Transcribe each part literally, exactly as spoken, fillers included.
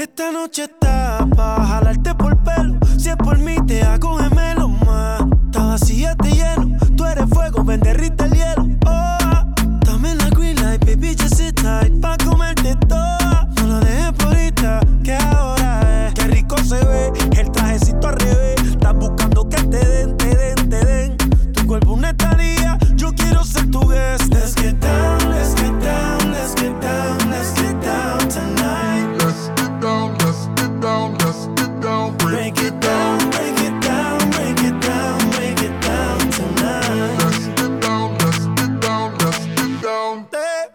Esta noche está pa' jalarte por pelo. Si es por mí te hago gemelo más. Esta vacía te lleno. Tú eres fuego, ven derrite el hielo. Oh, dame la green light, baby, just sit tight pa' comerte toda. No lo dejes por ahorita, que ahora es. Qué rico se ve, el trajecito al revés. Estás buscando que te den, te den, te den. Tu cuerpo una estadía, yo quiero ser tu guest. Let's get down, let's get down, let's get down, let's get down tonight. Let's get down, let's get down, let's get down. Break it down, break it down, break it down, break it down tonight. Let's get down, let's get down, let's get down. Hey.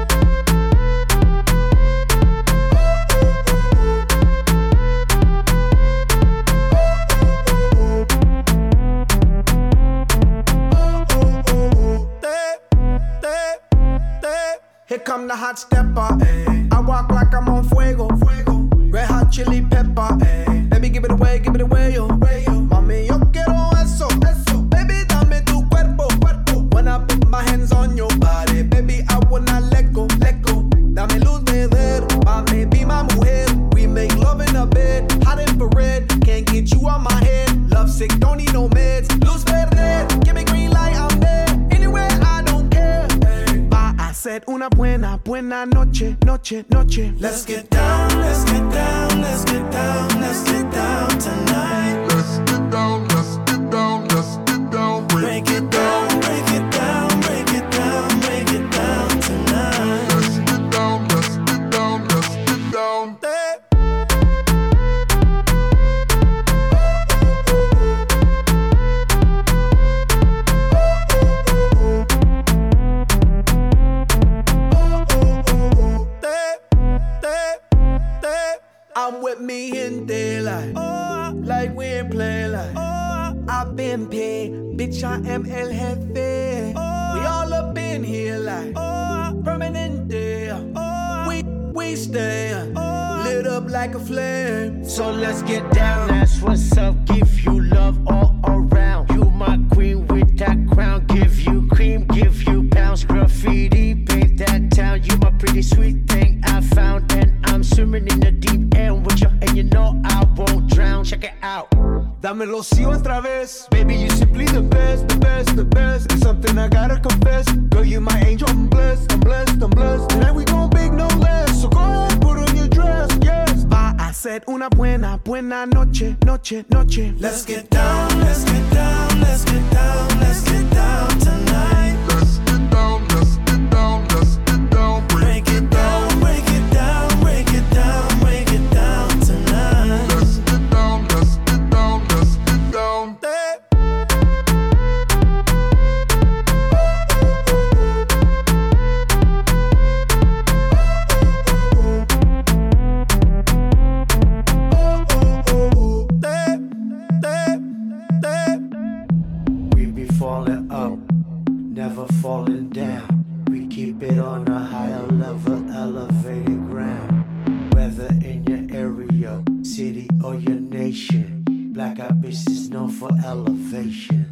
Here come the hot stepper. Ay. I walk like I'm on fuego. fuego. Red hot chili pepper. Ay. Baby, give it away, give it away, yo. Way, yo. Mami, yo quiero eso. eso. Baby, dame tu cuerpo. cuerpo. When I put my hands on your body, baby, I will not let go, let go. Dame luz de ver, mami, be my mujer. We make love in a bed, hot infrared. Can't get you on my head. Love sick, don't need no meds. Luz verde, give me green light, I'm there. Anywhere, I don't care. Ay. Va a ser una buena, buena noche, noche, noche. Let's get down, let's get down, let's get down, let's get down tonight. Let's get down, let's get down, let's get down. Break it down, break it down, break it down, break it down tonight. Let's get down, let's get down, let's get down. Hey. I'm with me in daylight, oh, like we ain't play like. Oh, I've been paid, bitch, I am el jefe. Oh, we all up in here like oh, permanent day. Oh, we we stay oh, lit up like a flame. So let's get down. That's what's up. Give you love all around. You my queen with that crown. Give you cream, give you pounds. Graffiti, paint that town. You my pretty sweet thing I found, and I'm swimming in the deep end with you, and you know I won't drown. Check it out. Dámelo sí otra vez. Baby, you simply the best, the best, the best. It's something I gotta confess. Girl, you my angel. I'm blessed, I'm blessed, I'm blessed. Tonight we gon' big no less. So go ahead, put on your dress, yes. Va a ser una buena, buena noche, noche, noche. Let's get down, let's get down, let's get down, let's get down tonight. Let's get down, let's get down, let's get down. Break it down, break it down, break it down, break it down tonight. Let's get down, let's get down, let's get down. Hey. We be falling up, never falling down. We keep it on a higher level, elevated ground. Whether in your area, city, or your nation, Black Eyed Peas is known for elevation.